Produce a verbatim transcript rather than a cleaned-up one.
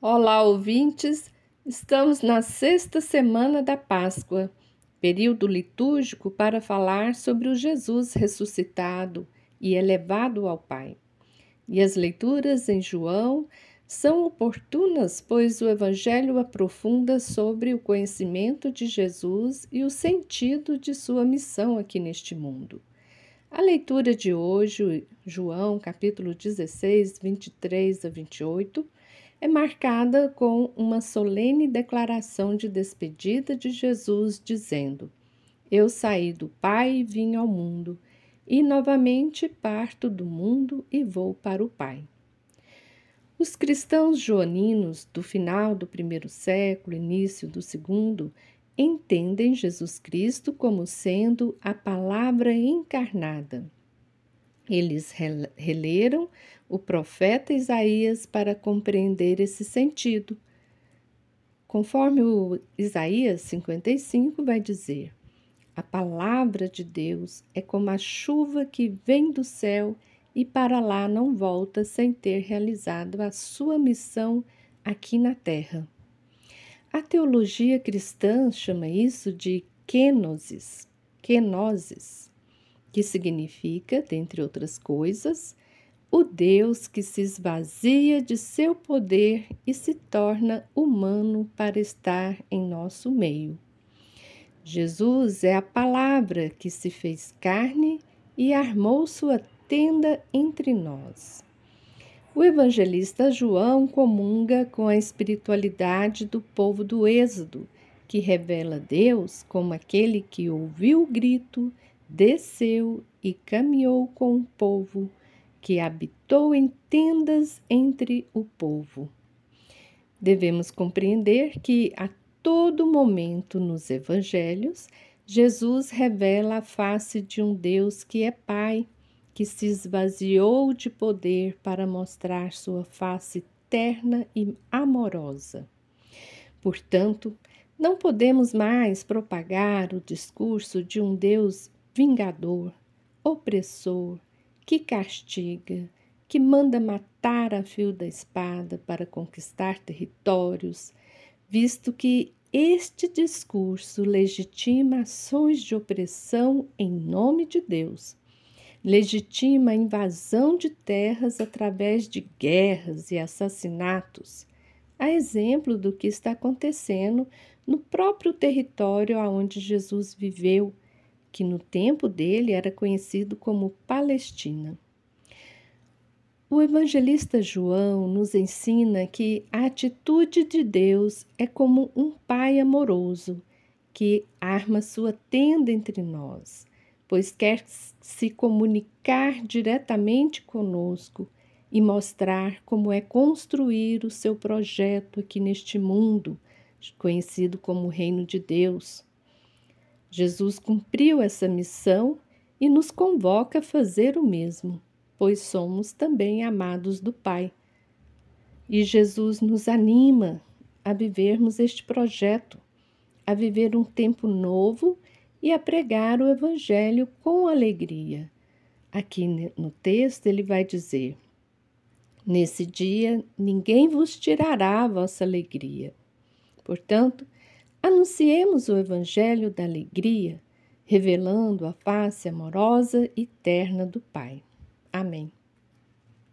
Olá, ouvintes! Estamos na sexta semana da Páscoa, período litúrgico para falar sobre o Jesus ressuscitado e elevado ao Pai. E as leituras em João são oportunas, pois o Evangelho aprofunda sobre o conhecimento de Jesus e o sentido de sua missão aqui neste mundo. A leitura de hoje, João, capítulo dezesseis, vinte e três a vinte e oito, é marcada com uma solene declaração de despedida de Jesus, dizendo: Eu saí do Pai e vim ao mundo, e novamente parto do mundo e vou para o Pai. Os cristãos joaninos do final do primeiro século, início do segundo, entendem Jesus Cristo como sendo a palavra encarnada. Eles releram o profeta Isaías para compreender esse sentido. Conforme o Isaías cinquenta e cinco vai dizer: a palavra de Deus é como a chuva que vem do céu e para lá não volta sem ter realizado a sua missão aqui na terra. A teologia cristã chama isso de kenosis, kenosis, que significa, dentre outras coisas, o Deus que se esvazia de seu poder e se torna humano para estar em nosso meio. Jesus é a palavra que se fez carne e armou sua tenda entre nós. O evangelista João comunga com a espiritualidade do povo do Êxodo, que revela Deus como aquele que ouviu o grito, desceu e caminhou com o povo, que habitou em tendas entre o povo. Devemos compreender que a todo momento nos evangelhos, Jesus revela a face de um Deus que é Pai, que se esvaziou de poder para mostrar sua face terna e amorosa. Portanto, não podemos mais propagar o discurso de um Deus vingador, opressor, que castiga, que manda matar a fio da espada para conquistar territórios, visto que este discurso legitima ações de opressão em nome de Deus, legitima a invasão de terras através de guerras e assassinatos, a exemplo do que está acontecendo no próprio território onde Jesus viveu, que no tempo dele era conhecido como Palestina. O evangelista João nos ensina que a atitude de Deus é como um pai amoroso que arma sua tenda entre nós, pois quer se comunicar diretamente conosco e mostrar como é construir o seu projeto aqui neste mundo, conhecido como o Reino de Deus. Jesus cumpriu essa missão e nos convoca a fazer o mesmo, pois somos também amados do Pai. E Jesus nos anima a vivermos este projeto, a viver um tempo novo e a pregar o Evangelho com alegria. Aqui no texto ele vai dizer: nesse dia ninguém vos tirará a vossa alegria. Portanto, anunciemos o Evangelho da alegria, revelando a face amorosa e terna do Pai. Amém.